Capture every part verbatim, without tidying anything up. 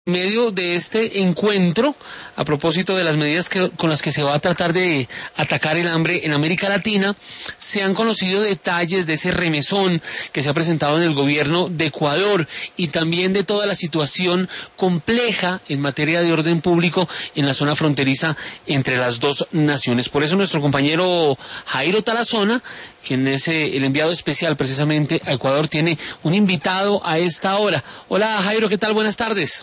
medio de este encuentro, a propósito de las medidas que, con las que se va a tratar de atacar el hambre en América Latina, se han conocido detalles de ese remesón que se ha presentado en el gobierno de Ecuador y también de toda la situación compleja en materia de orden público en la zona fronteriza entre las dos naciones. Por eso nuestro compañero Jairo Tarazona, quien es eh, el enviado especial precisamente a Ecuador, tiene un invitado a esta hora. Hola Jairo, ¿qué tal? Buenas tardes.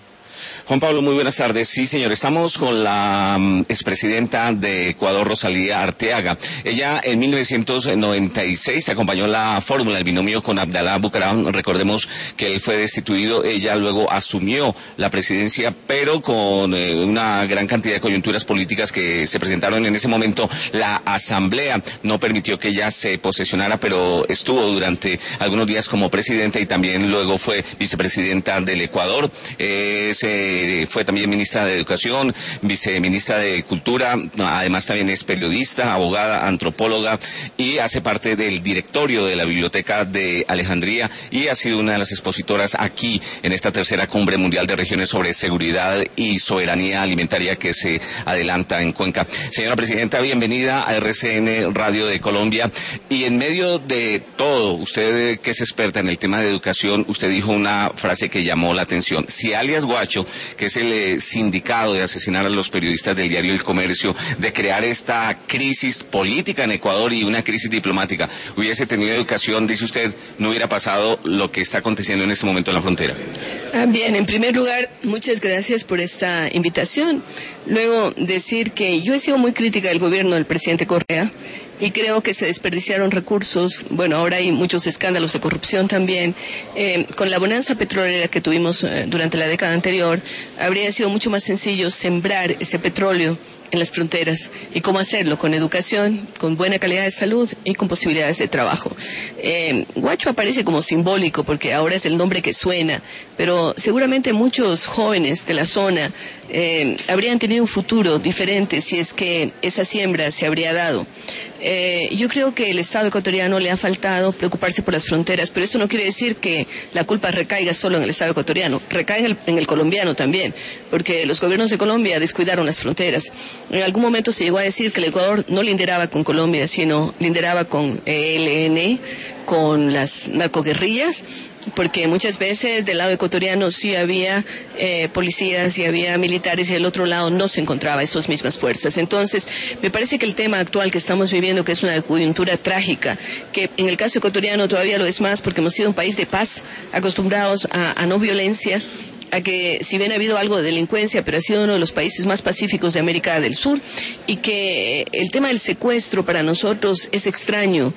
Juan Pablo, muy buenas tardes. Sí, señor, estamos con la um, expresidenta de Ecuador, Rosalía Arteaga. Ella en mil novecientos noventa y seis acompañó la fórmula del binomio con Abdalá Bucaram. Recordemos que él fue destituido, ella luego asumió la presidencia, pero con eh, una gran cantidad de coyunturas políticas que se presentaron en ese momento. La asamblea no permitió que ella se posesionara, pero estuvo durante algunos días como presidenta y también luego fue vicepresidenta del Ecuador. Eh, se fue también ministra de Educación, viceministra de Cultura, además también es periodista, abogada, antropóloga y hace parte del directorio de la Biblioteca de Alejandría y ha sido una de las expositoras aquí en esta tercera cumbre mundial de regiones sobre seguridad y soberanía alimentaria que se adelanta en Cuenca. Señora Presidenta, bienvenida a R C N Radio de Colombia. Y en medio de todo, usted que es experta en el tema de educación, usted dijo una frase que llamó la atención. Si alias Guacho, que es el eh, sindicado de asesinar a los periodistas del diario El Comercio, de crear esta crisis política en Ecuador y una crisis diplomática, hubiese tenido educación, dice usted, no hubiera pasado lo que está aconteciendo en este momento en la frontera. Ah, bien, en primer lugar, muchas gracias por esta invitación. Luego, decir que yo he sido muy crítica del gobierno del presidente Correa y creo que se desperdiciaron recursos. Bueno, ahora hay muchos escándalos de corrupción también. Eh, con la bonanza petrolera que tuvimos eh, durante la década anterior, habría sido mucho más sencillo sembrar ese petróleo en las fronteras. ¿Y cómo hacerlo? Con educación, con buena calidad de salud y con posibilidades de trabajo. Eh, Guacho aparece como simbólico porque ahora es el nombre que suena, pero seguramente muchos jóvenes de la zona eh, habrían tenido un futuro diferente si es que esa siembra se habría dado. Eh, yo creo que el Estado ecuatoriano le ha faltado preocuparse por las fronteras, pero eso no quiere decir que la culpa recaiga solo en el Estado ecuatoriano, recae en el, en el colombiano también, porque los gobiernos de Colombia descuidaron las fronteras. En algún momento se llegó a decir que el Ecuador no linderaba con Colombia, sino linderaba con E L N, con las narcoguerrillas, porque muchas veces del lado ecuatoriano sí había eh, policías y había militares y del otro lado no se encontraba esas mismas fuerzas. Entonces, me parece que el tema actual que estamos viviendo, que es una coyuntura trágica, que en el caso ecuatoriano todavía lo es más porque hemos sido un país de paz, acostumbrados a, a no violencia, a que si bien ha habido algo de delincuencia, pero ha sido uno de los países más pacíficos de América del Sur, y que el tema del secuestro para nosotros es extraño.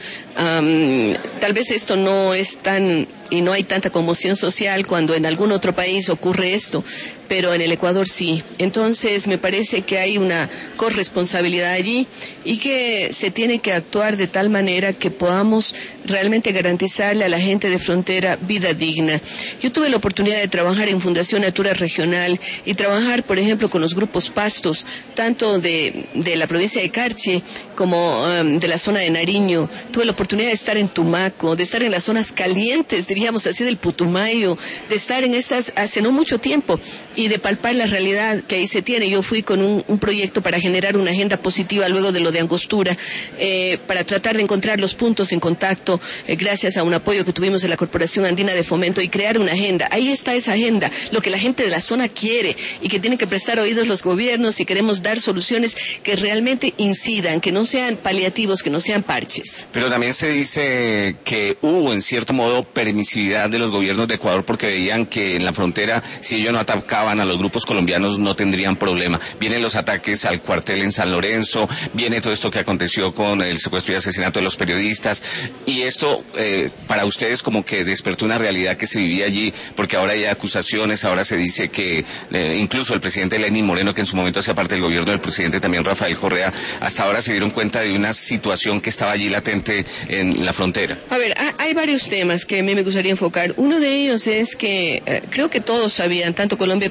Um, tal vez esto no es tan, y no hay tanta conmoción social cuando en algún otro país ocurre esto, pero en el Ecuador sí. Entonces me parece que hay una corresponsabilidad allí y que se tiene que actuar de tal manera que podamos realmente garantizarle a la gente de frontera vida digna. Yo tuve la oportunidad de trabajar en Fundación Natura Regional y trabajar, por ejemplo, con los grupos pastos, tanto de, de la provincia de Carchi como um, de la zona de Nariño. Tuve la oportunidad de estar en Tumaco, de estar en las zonas calientes, diríamos así, del Putumayo, de estar en estas hace no mucho tiempo y de palpar la realidad que ahí se tiene. Yo fui con un, un proyecto para generar una agenda positiva luego de lo de Angostura, eh, para tratar de encontrar los puntos en contacto, eh, gracias a un apoyo que tuvimos de la Corporación Andina de Fomento, y crear una agenda. Ahí está esa agenda, lo que la gente de la zona quiere y que tienen que prestar oídos los gobiernos si queremos dar soluciones que realmente incidan, que no sean paliativos, que no sean parches. Pero también se dice que hubo en cierto modo permisividad de los gobiernos de Ecuador porque veían que en la frontera, si ellos no atacaban a los grupos colombianos, no tendrían problema. Vienen los ataques al cuartel en San Lorenzo, viene todo esto que aconteció con el secuestro y asesinato de los periodistas, y esto eh, para ustedes como que despertó una realidad que se vivía allí, porque ahora hay acusaciones, ahora se dice que eh, incluso el presidente Lenín Moreno, que en su momento hacía parte del gobierno del presidente también Rafael Correa, hasta ahora se dieron cuenta de una situación que estaba allí latente en la frontera. A ver, hay varios temas que a mí me gustaría enfocar. Uno de ellos es que eh, creo que todos sabían, tanto Colombia como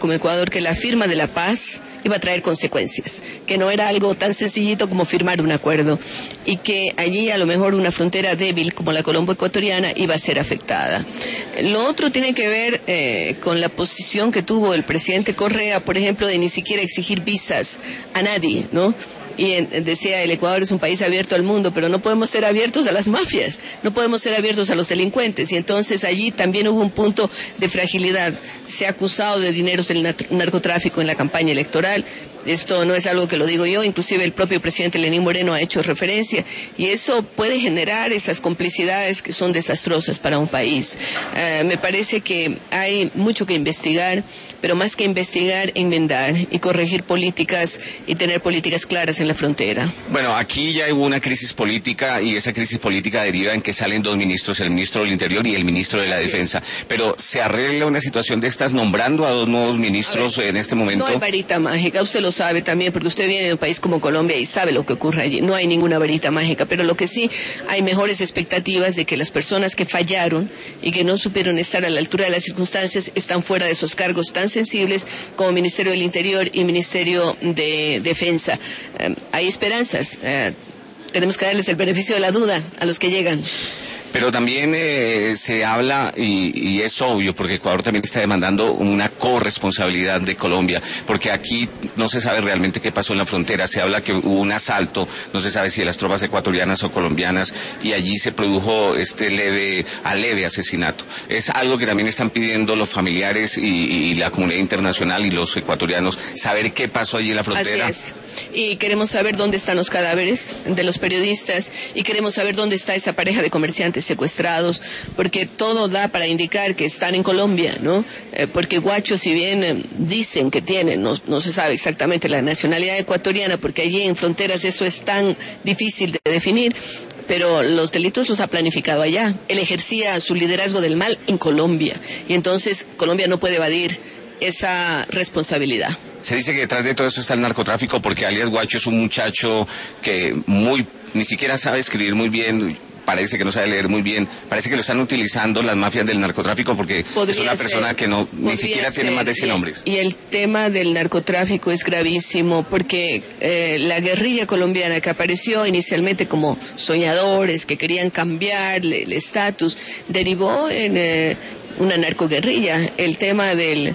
como Ecuador que la firma de la paz iba a traer consecuencias, que no era algo tan sencillito como firmar un acuerdo y que allí a lo mejor una frontera débil como la colombo-ecuatoriana iba a ser afectada. Lo otro tiene que ver eh, con la posición que tuvo el presidente Correa, por ejemplo, de ni siquiera exigir visas a nadie, ¿no? Y en, decía, el Ecuador es un país abierto al mundo, pero no podemos ser abiertos a las mafias, no podemos ser abiertos a los delincuentes. Y entonces allí también hubo un punto de fragilidad. Se ha acusado de dineros del narcotráfico en la campaña electoral. Esto no es algo que lo digo yo, inclusive el propio presidente Lenín Moreno ha hecho referencia, y eso puede generar esas complicidades que son desastrosas para un país. Uh, me parece que hay mucho que investigar, pero más que investigar, enmendar y corregir políticas y tener políticas claras en la frontera. Bueno, aquí ya hubo una crisis política y esa crisis política deriva en que salen dos ministros, el ministro del Interior y el ministro de la Defensa. Pero ¿se arregla una situación de estas nombrando a dos nuevos ministros ver, en este momento? No hay varita mágica, usted lo sabe también, porque usted viene de un país como Colombia y sabe lo que ocurre allí. No hay ninguna varita mágica, pero lo que sí hay mejores expectativas de que las personas que fallaron y que no supieron estar a la altura de las circunstancias están fuera de esos cargos tan sensibles como Ministerio del Interior y Ministerio de Defensa. Eh, hay esperanzas. Eh, tenemos que darles el beneficio de la duda a los que llegan. Pero también eh, se habla, y, y es obvio, porque Ecuador también está demandando una corresponsabilidad de Colombia, porque aquí no se sabe realmente qué pasó en la frontera. Se habla que hubo un asalto, no se sabe si de las tropas ecuatorianas o colombianas, y allí se produjo este leve, a leve asesinato. Es algo que también están pidiendo los familiares y, y la comunidad internacional y los ecuatorianos, saber qué pasó allí en la frontera. Así es. Y queremos saber dónde están los cadáveres de los periodistas, y queremos saber dónde está esa pareja de comerciantes secuestrados, porque todo da para indicar que están en Colombia, ¿no? Eh, porque Guacho, si bien eh, dicen que tienen, no, no se sabe exactamente la nacionalidad ecuatoriana, porque allí en fronteras eso es tan difícil de definir, pero los delitos los ha planificado allá. Él ejercía su liderazgo del mal en Colombia, y entonces Colombia no puede evadir esa responsabilidad. Se dice que detrás de todo esto está el narcotráfico, porque alias Guacho es un muchacho que muy ni siquiera sabe escribir muy bien, parece que no sabe leer muy bien, parece que lo están utilizando las mafias del narcotráfico, porque podría es una persona ser, que no ni siquiera ser, tiene más de cien hombres. Y el tema del narcotráfico es gravísimo, porque eh, la guerrilla colombiana, que apareció inicialmente como soñadores que querían cambiar el estatus, derivó en eh, una narcoguerrilla. El tema del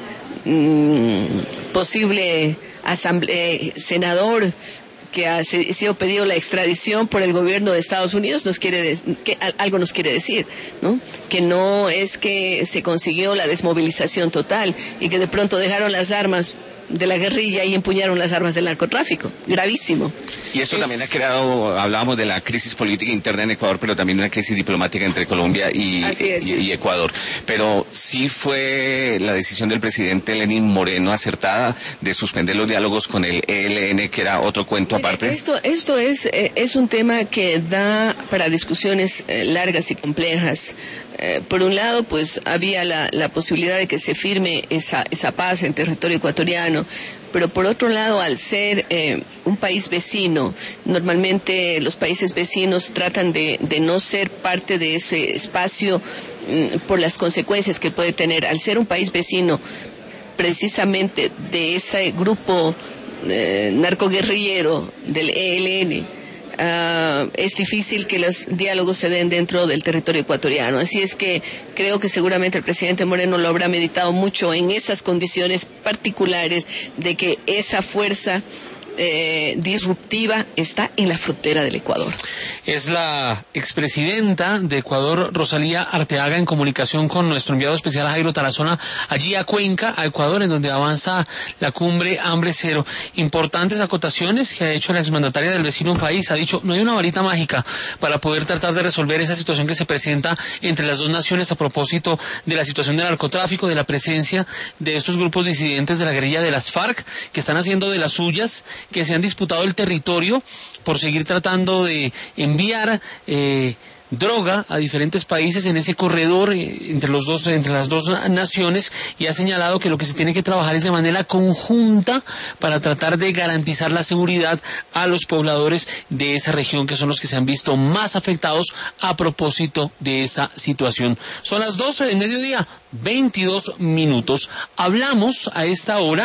mmm, posible asamble- senador que ha sido pedido la extradición por el gobierno de Estados Unidos, nos quiere de, que algo nos quiere decir, ¿no? Que no es que se consiguió la desmovilización total y que de pronto dejaron las armas de la guerrilla y empuñaron las armas del narcotráfico. Gravísimo. Y eso es... también ha creado, hablábamos de la crisis política interna en Ecuador, pero también una crisis diplomática entre Colombia y, y, y Ecuador. Pero sí fue la decisión del presidente Lenín Moreno acertada de suspender los diálogos con el E L N, que era otro cuento aparte. Esto, esto es, eh, es un tema que da para discusiones eh, largas y complejas. Eh, por un lado, pues había la, la posibilidad de que se firme esa, esa paz en territorio ecuatoriano, pero por otro lado, al ser eh, un país vecino, normalmente los países vecinos tratan de, de no ser parte de ese espacio mm, por las consecuencias que puede tener. Al ser un país vecino, precisamente de ese grupo eh, narcoguerrillero del E L N, Uh, es difícil que los diálogos se den dentro del territorio ecuatoriano. Así es que creo que seguramente el presidente Moreno lo habrá meditado mucho en esas condiciones particulares de que esa fuerza eh, disruptiva está en la frontera del Ecuador. Es la expresidenta de Ecuador, Rosalía Arteaga, en comunicación con nuestro enviado especial Jairo Tarazona, allí a Cuenca, a Ecuador, en donde avanza la cumbre Hambre Cero. Importantes acotaciones que ha hecho la exmandataria del vecino país. Ha dicho, no hay una varita mágica para poder tratar de resolver esa situación que se presenta entre las dos naciones a propósito de la situación del narcotráfico, de la presencia de estos grupos disidentes de la guerrilla de las FARC, que están haciendo de las suyas que se han disputado el territorio por seguir tratando de enviar eh, droga a diferentes países en ese corredor eh, entre los dos entre las dos naciones, y ha señalado que lo que se tiene que trabajar es de manera conjunta para tratar de garantizar la seguridad a los pobladores de esa región, que son los que se han visto más afectados a propósito de esa situación. Son las doce del mediodía, veintidós minutos. Hablamos a esta hora